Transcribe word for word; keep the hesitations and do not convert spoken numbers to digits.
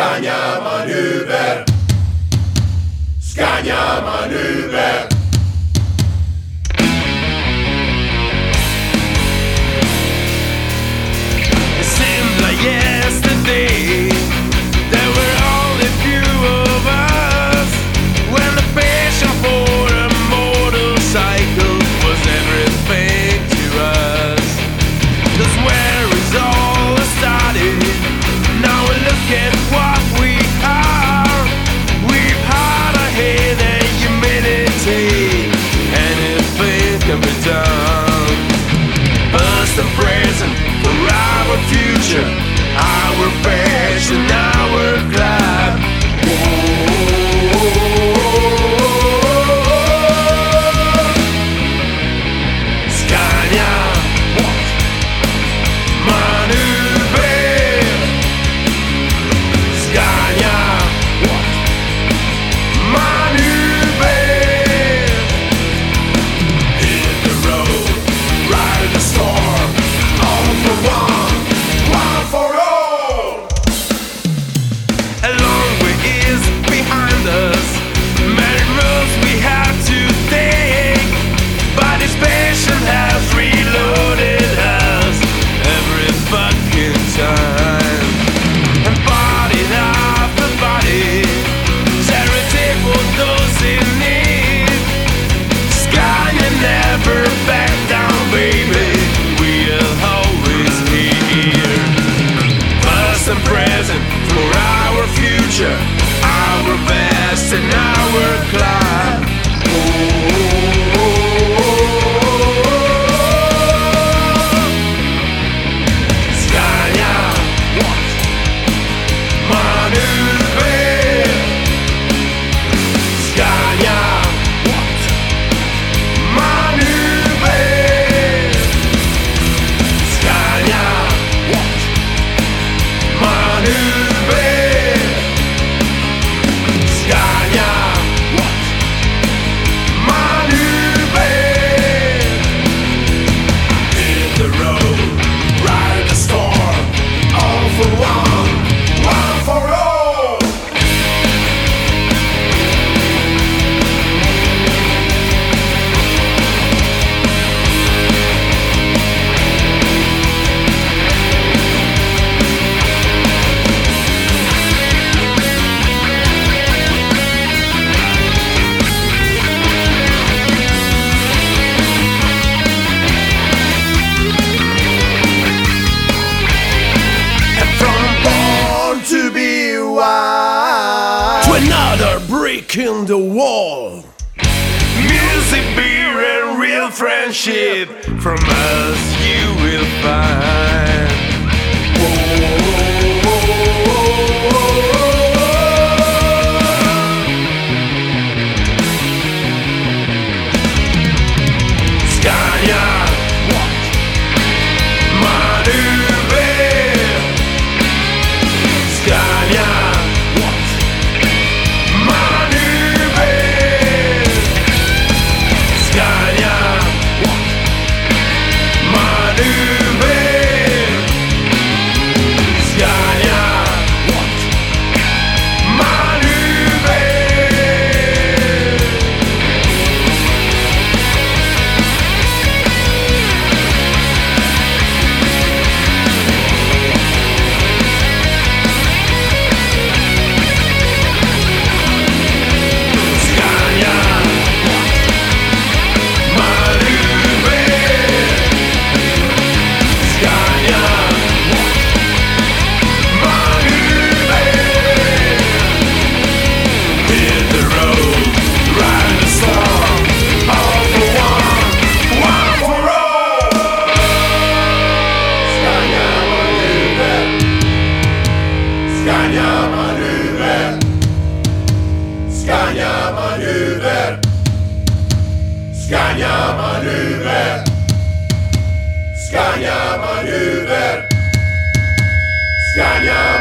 Scania Manöver. Scania Manöver. It seemed like yesterday there were only few of us when the passion for a motorcycle was everything to us. That's where it all started. Now we look at what we are. We've had a hate and humility. Anything can be done. Past and present, for our future, our past and our club. Scania Manöver. Scania Manöver. Hit the road, ride the storm. All for one, one for all. A long way is behind us. Many roads we have to take, but this passion has reloaded us every fucking time. And body after body, charity for those in need. Scania never back down, baby. We'll always be here. Past and present for our future, our best and our climb. Scania Manöver. Scania Manöver. Scania Manöver. Scania Manöver. Hit the road, ride the storm. All for one, one for all. And from born to be wild To another brick in the wall. Music, beer, and real friendship. From us you will find. Scania Manöver. Scania Manöver. Scania Manöver. Scania Manöver. Scania Manöver. Scania